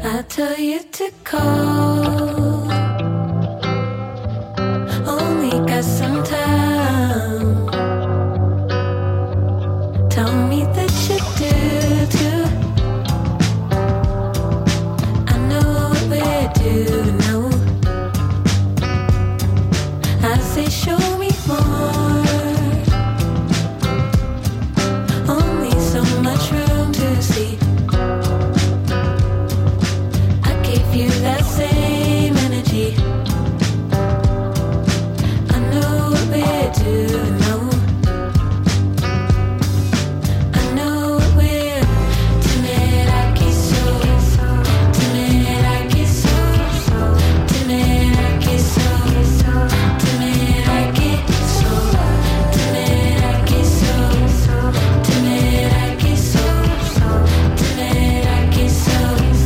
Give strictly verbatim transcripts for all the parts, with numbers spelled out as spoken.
I tell you to call. Only got some time. Tell me that you do too. I know what we do now. I say show me more. Only so much room to see. You that same energy. I know what we do now. I know what we're. Tonight I kiss so. Tonight I kiss so. Tonight I kiss so. Tonight I kiss so. Tonight I kiss so. Tonight I kiss so. Tonight I kiss so.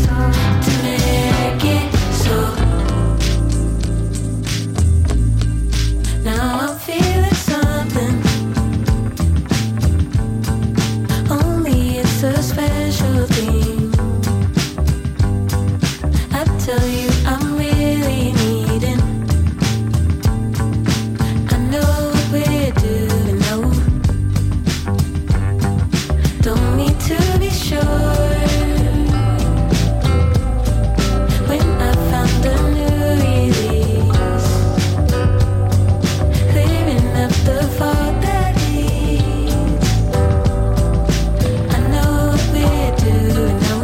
Now I'm feeling something. Only it's a special thing. I tell you I'm really needing. I know what we do now. Don't need to be sure. When I found a new release, clearing up the fog that leads. I know what we do now.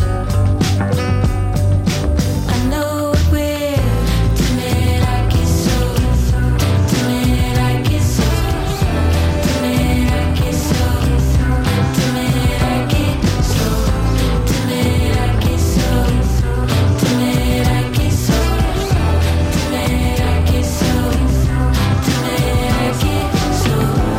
I know what we're. Tonight I kiss so. Tonight I kiss so. Tonight I kiss so. Tonight I kiss so. Tonight I kiss so. Tonight I kiss so. Tonight I kiss so. Tonight I kiss so.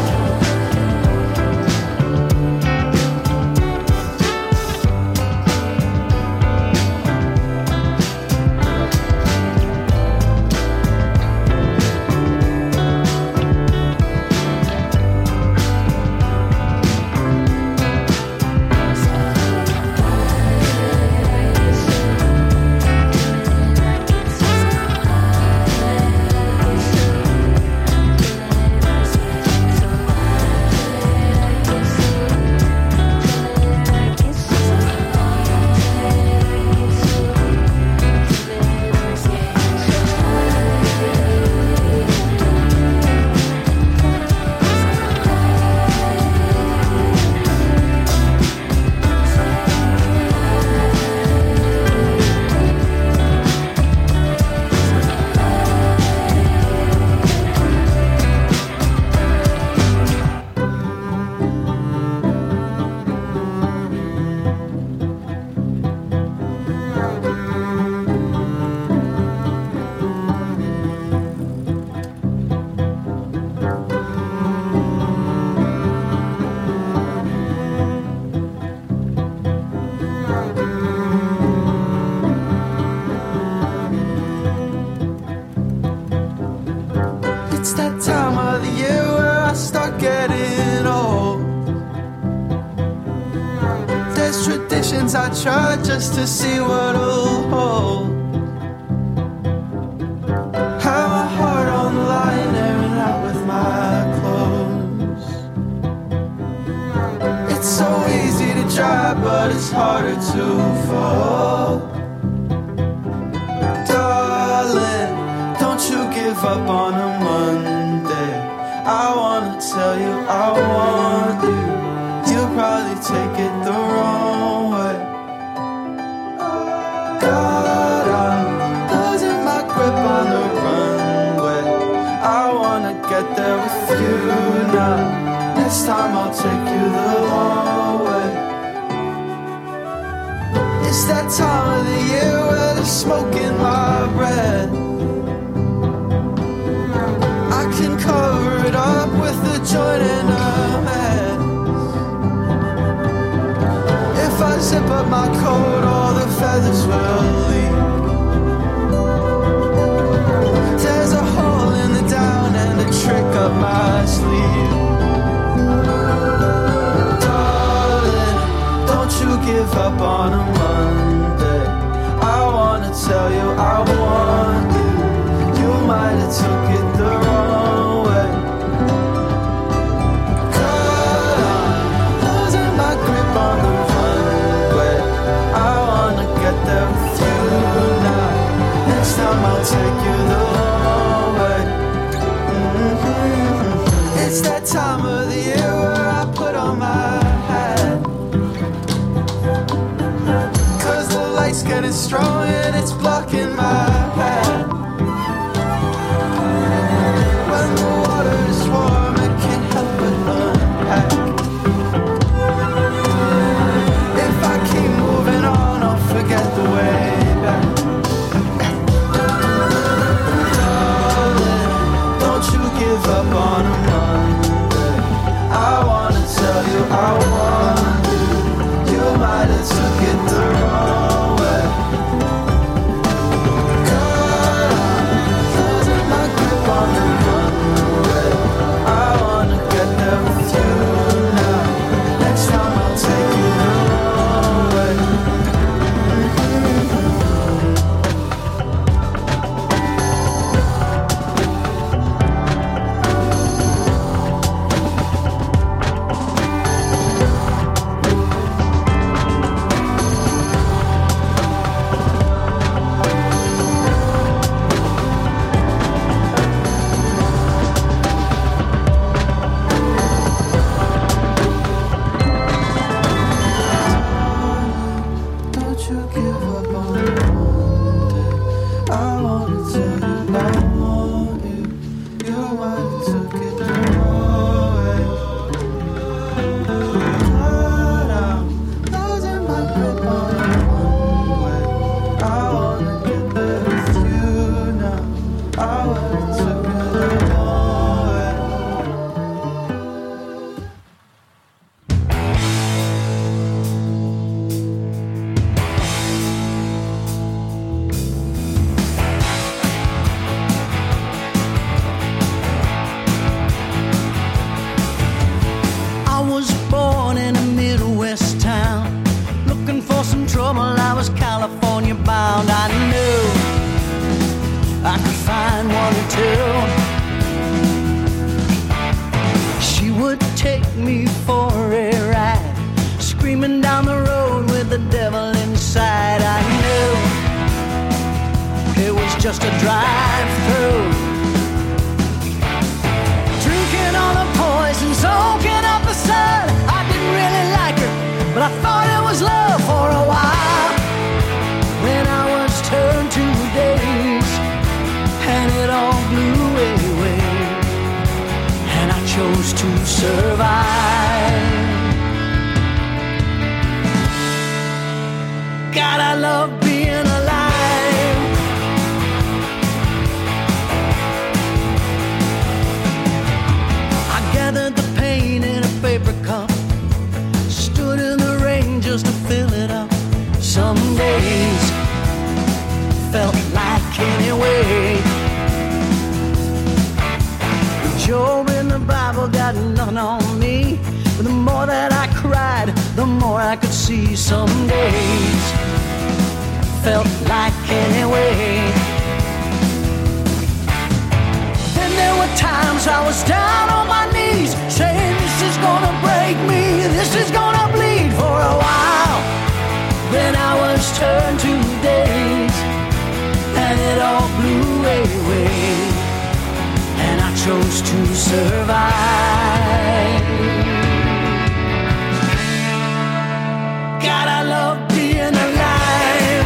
It's that time of the year where I start getting old. There's traditions I try just to see what'll hold. Have my heart on the line, airing out with my clothes. It's so easy to try, but it's harder to fall. Darling, don't you give up on a Monday. I wanna tell you I want you. You'll probably take it the wrong way. God, I'm losing my grip on the runway. I wanna get there with you now. Next time I'll take you the long way. It's that time of the year where there's smoke in my breath. I can cover it up with a joint and a mess. If I zip up my coat, all the feathers will leave. There's a hole in the down and a trick up my sleeve. Darling, don't you give up on a Monday. is getting strong and it's blocking my path. When the water is warm, I can't help but unpack. If I keep moving on, I'll forget the way back. Darling, don't you give up on a Monday. I wanna tell you I want you. You might have took it the wrong way. God, I'm losing my grip on the runway. I wanna get there with you now. Next time I'll take you the wrong way. Don't you give up on me one day. I wanna tell you I want you. You might have took it the wrong way. God, I'm losing my grip on the one way. I wanna get there with you now. I would've took it the wrong way. I was born in a Midwest town, looking for some trouble. I was California bound. I knew I could find one too. She would take me for a ride, screaming down the road with the devil inside. I knew it was just a drive-through, drinking all the poison, soaking up the sun. I didn't really like her, but I thought it was love for a while. Then I was turned to days, and it all blew away, and I chose to survive. God, I love being alive. I gathered the pain in a paper cup, stood in the rain just to fill it up. Some days felt like anyway. Job in the Bible got nothing on me, but the more that I cried, the more I could see. Some days felt like anyway. Then there were times I was down on my knees, saying this is gonna break me, this is gonna bleed for a while. Then I was turned to days, and it all blew away, and I chose to survive. God, I love being alive.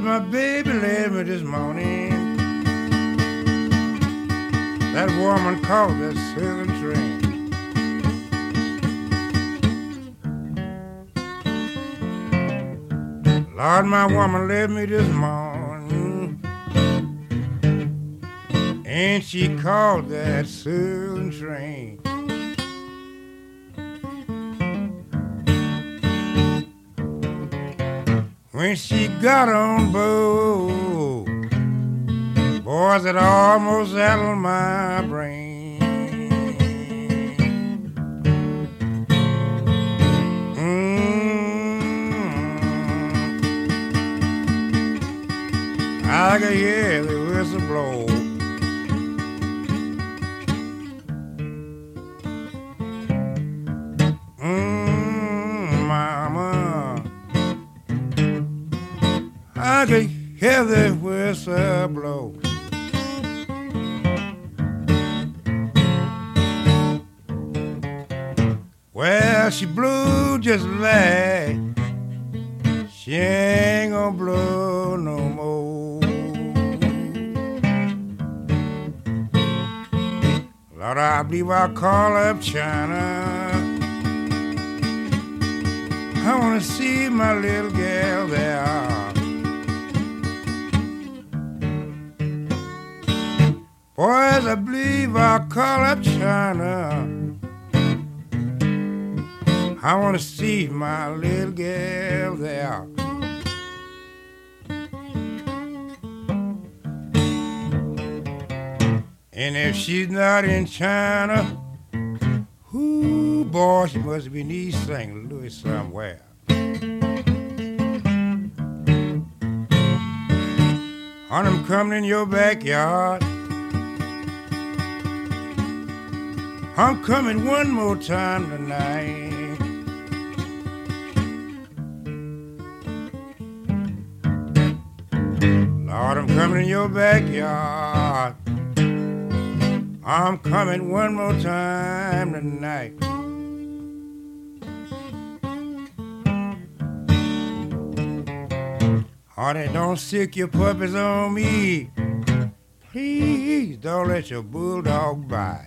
my baby left me this morning. That woman called that southern train. Lord, my woman left me this morning, and she called that southern train. When she got on board, boys, it almost settled my brain. Mm, I could hear the whistle blow. Mm, mama, I could hear the whistle blow. Well, she blew just like she ain't gonna blow no more. Lord, I believe I'll call up China. I wanna see my little girl there. Boys, I believe I'll call up China. I wanna see my little girl there. And if she's not in China, ooh, boy, she must be in East Saint Louis somewhere. On I'm coming in your backyard. I'm coming one more time tonight. Lord, I'm coming in your backyard. I'm coming one more time tonight. Honey, don't sick your puppies on me. Please don't let your bulldog bite.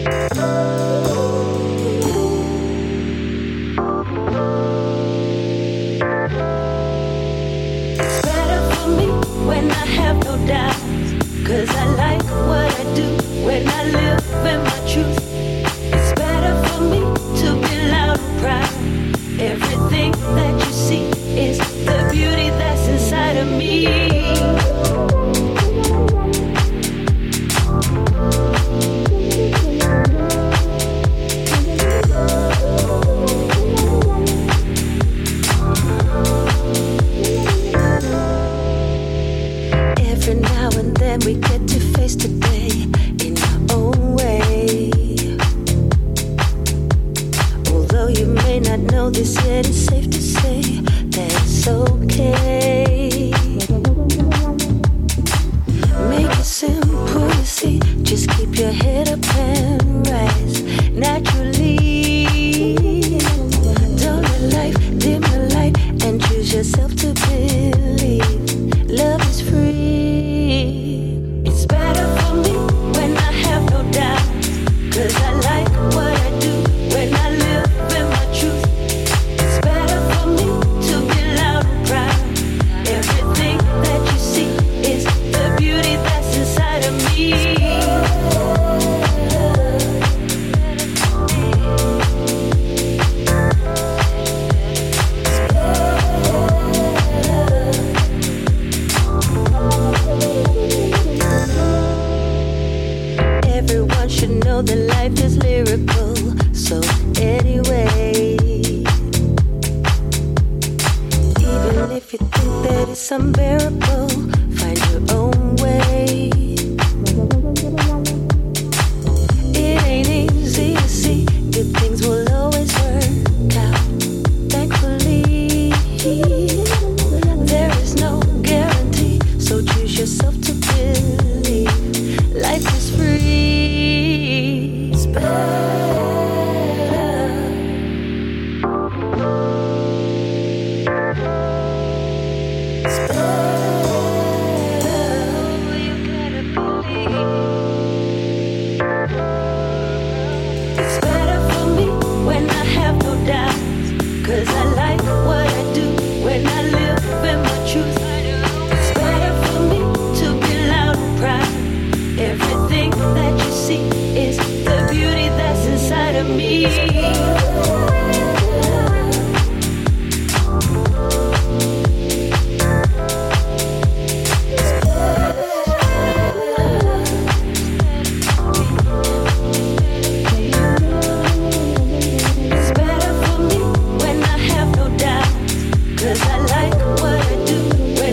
When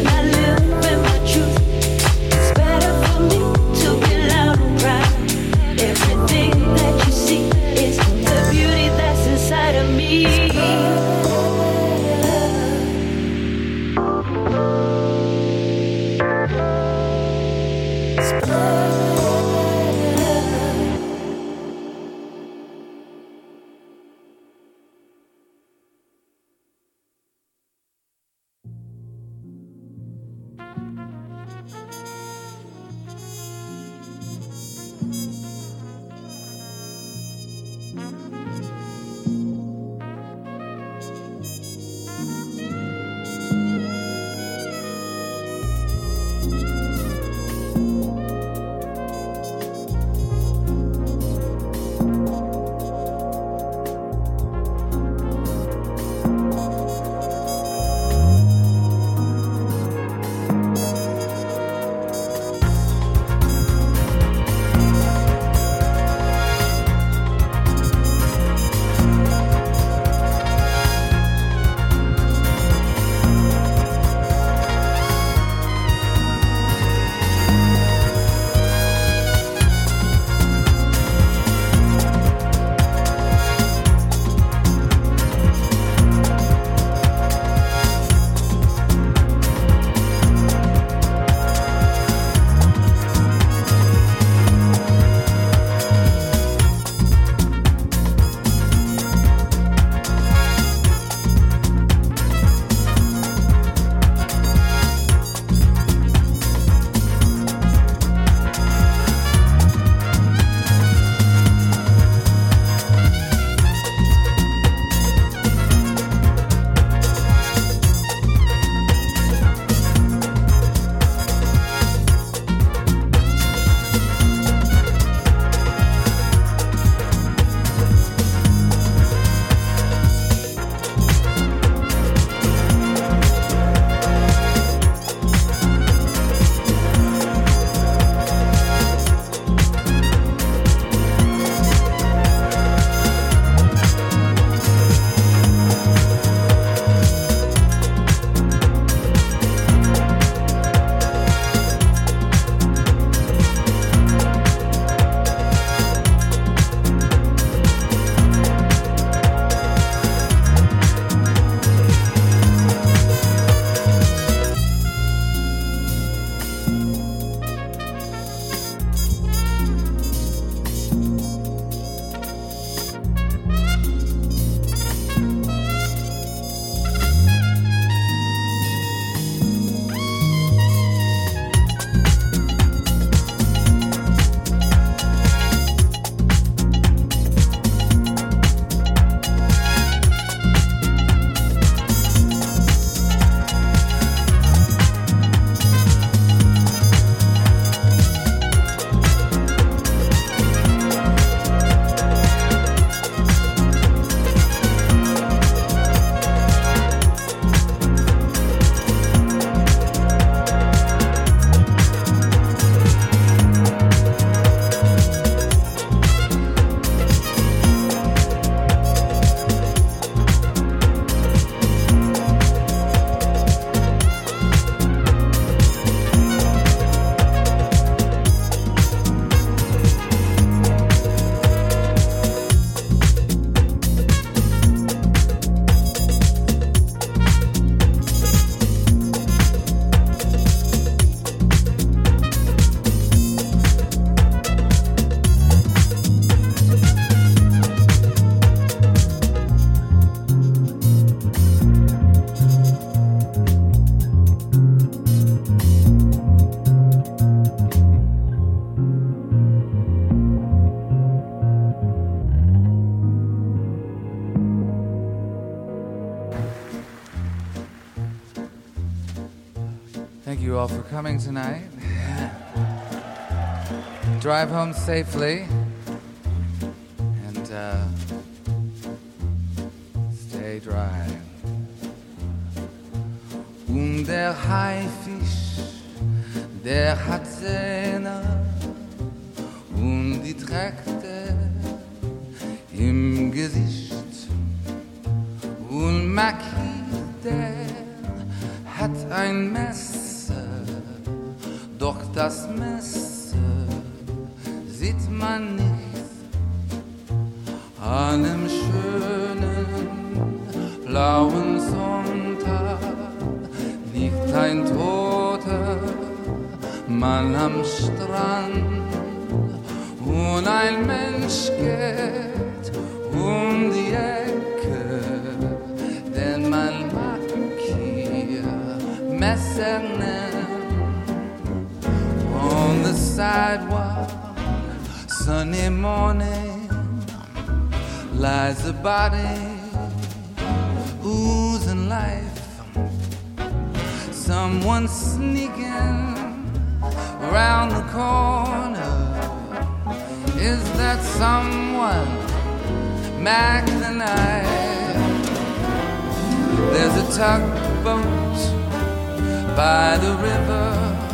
you all for coming tonight. Drive home safely. And uh, stay dry. Und der Haifisch, der hat Zähne und die trägt er im Gesicht. Und Mackie, der hat ein Messer, doch das Messer sieht man nicht. An einem schönen blauen Sonntag liegt ein toter Mann am Strand und ein Mensch geht um die Ecke, den man Mackie Messer nennt. On the sidewalk, sunny morning, lies a body oozing life. Someone sneaking around the corner. Is that someone? Mac the Knife? There's a tugboat by the river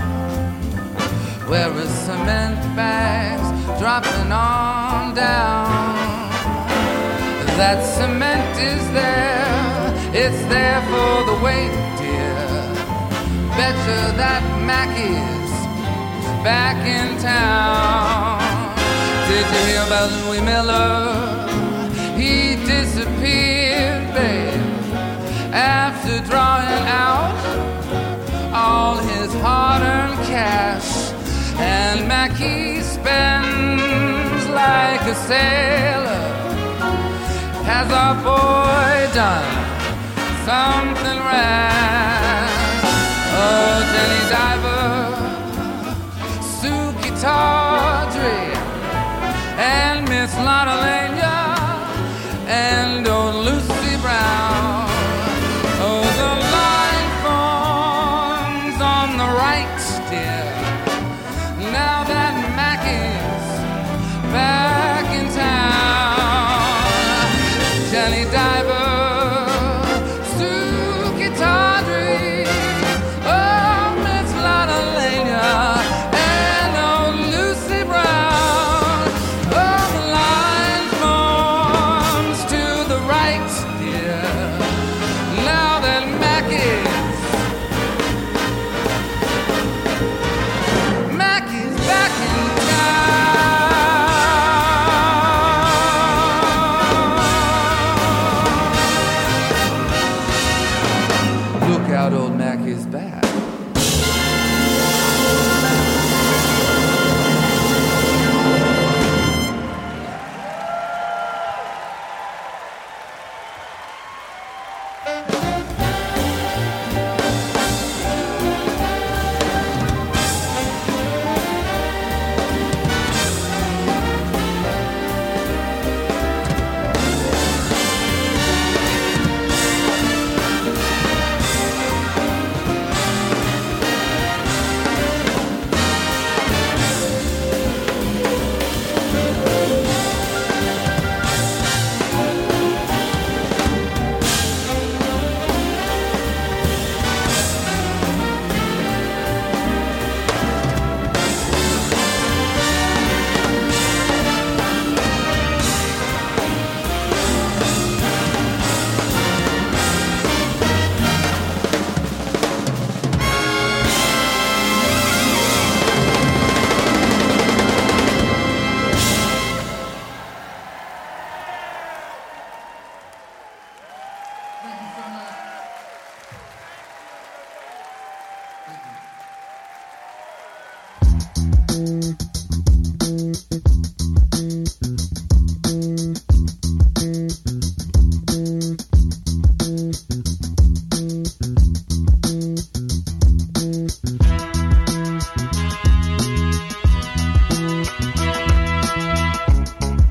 where a cement bag's dropping on down. That cement is there, it's there for the weight, dear. Betcha that Mackie's back in town. Did you hear about Louis Miller? He disappeared, babe, after drawing out all his hard-earned cash. And Mackie spends like a sailor. Has our boy done something rash? Oh, Jenny Diver, Suki Tawdry, and Miss Lotta Lenya, and old Lucy Brown. Oh, the line forms on the right, dear. Now that Mackie's back in town. Jenny Diver, Suki Tawdry, oh, Miss Lotta Lenya, and old Lucy Brown. Oh, the line forms to the right, dear. Now that Mackie's Mackie's back in town. Look out, old Mackie's back.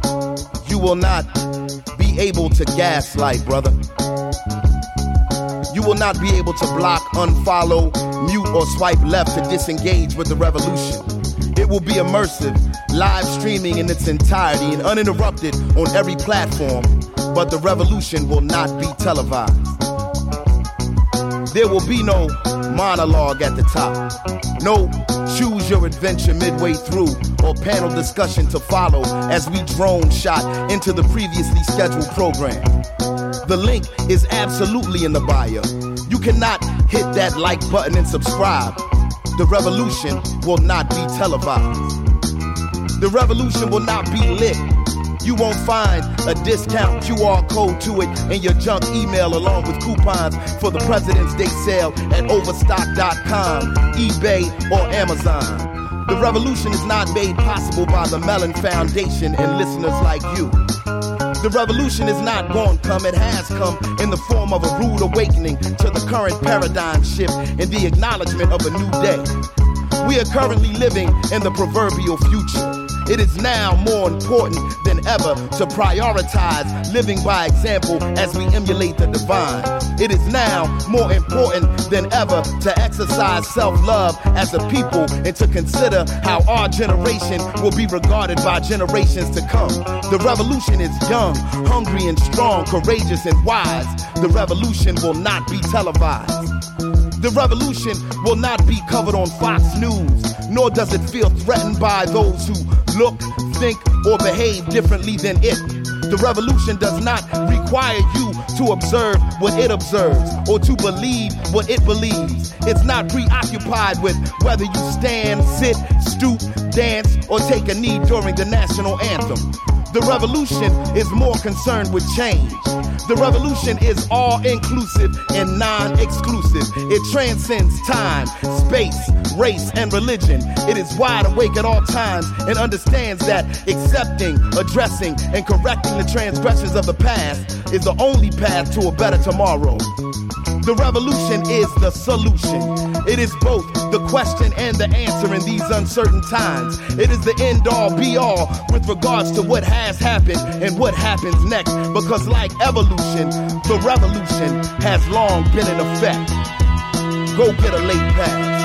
You will not be able to gaslight, brother. You will not be able to block, unfollow, mute, or swipe left to disengage with the revolution. It will be immersive, live streaming in its entirety and uninterrupted on every platform, but the revolution will not be televised. There will be no monologue at the top, no choose your adventure midway through, or panel discussion to follow as we drone shot into the previously scheduled program. The link is absolutely in the bio. You cannot hit that like button and subscribe. The revolution will not be televised. The revolution will not be lit. You won't find a discount Q R code to it in your junk email along with coupons for the President's Day sale at overstock dot com, eBay, or Amazon. The revolution is not made possible by the Mellon Foundation and listeners like you. The revolution is not going to come, it has come in the form of a rude awakening to the current paradigm shift and the acknowledgement of a new day. We are currently living in the proverbial future. It is now more important than ever to prioritize living by example as we emulate the divine. It is now more important than ever to exercise self-love as a people and to consider how our generation will be regarded by generations to come. The revolution is young, hungry and strong, courageous and wise. The revolution will not be televised. The revolution will not be covered on Fox News, nor does it feel threatened by those who look, think, or behave differently than it. The revolution does not require you to observe what it observes or to believe what it believes. It's not preoccupied with whether you stand, sit, stoop, dance, or take a knee during the national anthem. The revolution is more concerned with change. The revolution is all-inclusive and non-exclusive. It transcends time, space, race, and religion. It is wide awake at all times and understands that accepting, addressing, and correcting the transgressions of the past is the only path to a better tomorrow. The revolution is the solution. It is both the question and the answer in these uncertain times. It is the end-all, be-all with regards to what has happened and what happens next. Because like evolution, the revolution has long been in effect. Go get a late pass.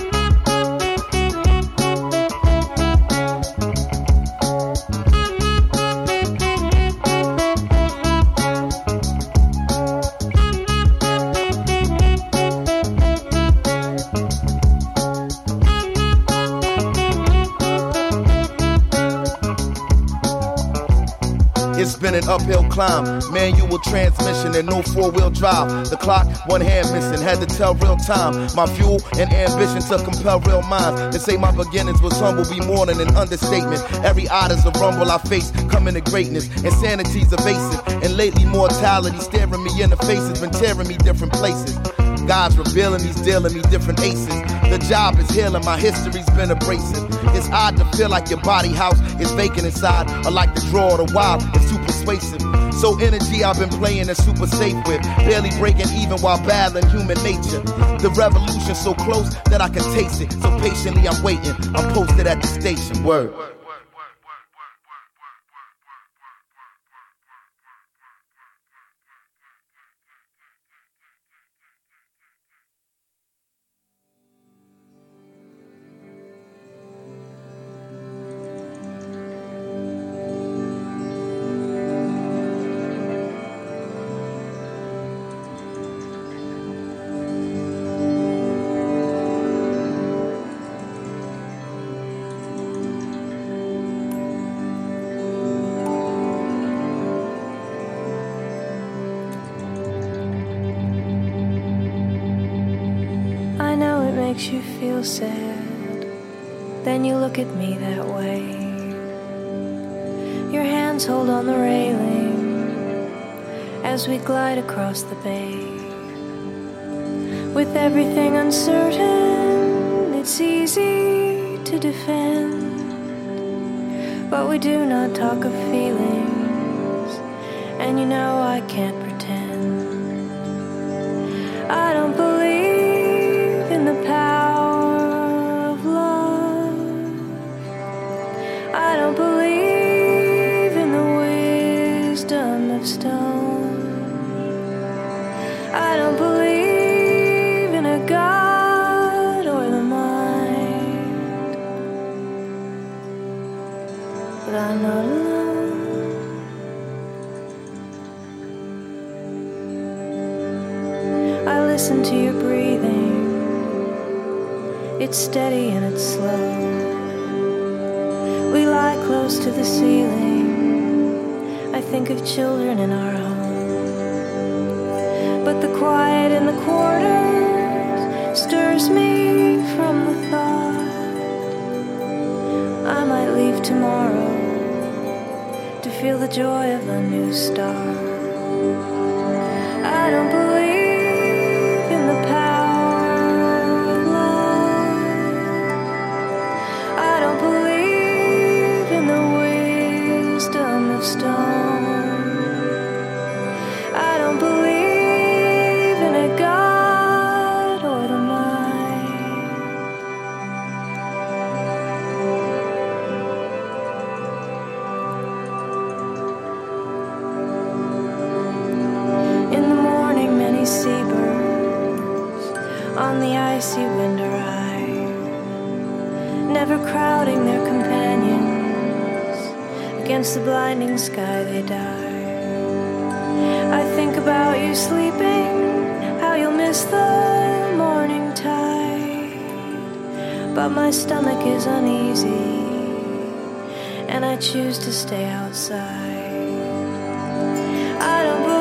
It's been an uphill climb, manual transmission and no four-wheel drive. The clock, one hand missing, had to tell real time. My fuel and ambition to compel real minds. They say my beginnings was humble, be more than an understatement. Every odd is a rumble I face, coming to greatness. Insanity's evasive, and lately mortality staring me in the face has been tearing me different places. God's revealing, he's dealing me different aces. The job is healing, my history's been abrasive. It's odd to feel like your body house is vacant inside, or like the draw of the wild is too persuasive. So energy I've been playing is super safe with, barely breaking even while battling human nature. The revolution's so close that I can taste it, so patiently I'm waiting. I'm posted at the station, word. Makes you feel sad, then you look at me that way. Your hands hold on the railing as we glide across the bay. With everything uncertain, it's easy to defend, but we do not talk of feelings, and you know I can't pretend. I don't believe in the power of love. I don't believe in the wisdom of stone. I don't believe not alone. I listen to your breathing. It's steady and it's slow. We lie close to the ceiling. I think of children in our home. But the quiet in the quarters stirs me from the thought I might leave tomorrow to feel the joy of a new start. I don't believe in the power of love. I don't believe in the wisdom of stone. I don't believe in a God or the mind. In the morning, many seabirds on the icy wind arrive, never crowding their companions. Against the blinding sky they die. I think about you sleeping, how you'll miss the morning tide. But my stomach is uneasy, and I choose to stay outside. I don't